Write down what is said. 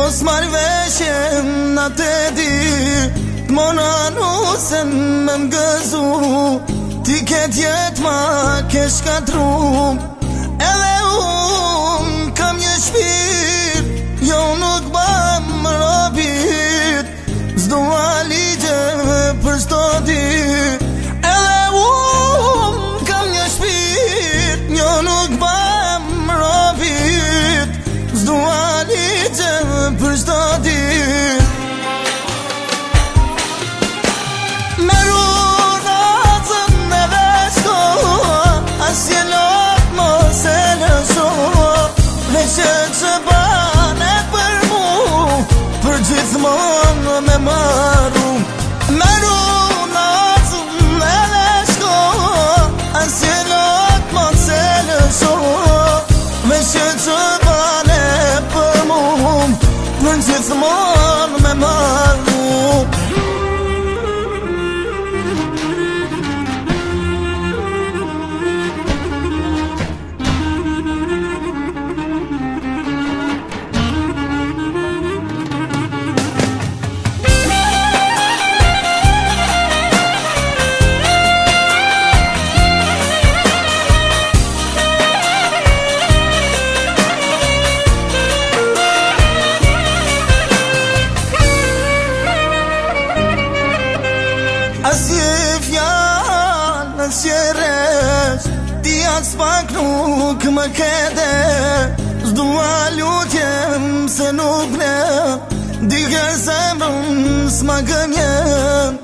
Mos marrë veshjem na të di T'mona nusen me m'gëzu Ti ket jet ma ke shkatru Edhe unë kam një shpirt Jo nuk bam më robit S'dua ligje për shto dit Edhe unë kam një shpirt Jo nuk bam më robit S'dua ligje për shto dit Meru razën e veshko Asje lot mos e lësho Veqe që bane për mu Për gjithmonë me maru Meru razën e veshko Asje lot mos e lësho Veqe që bane për mu Për gjithmonë me maru Asje fjall, asje resh Ti as pak nuk më kede S'dua lutjem se nuk ne Diker zemrën s'ma gënjen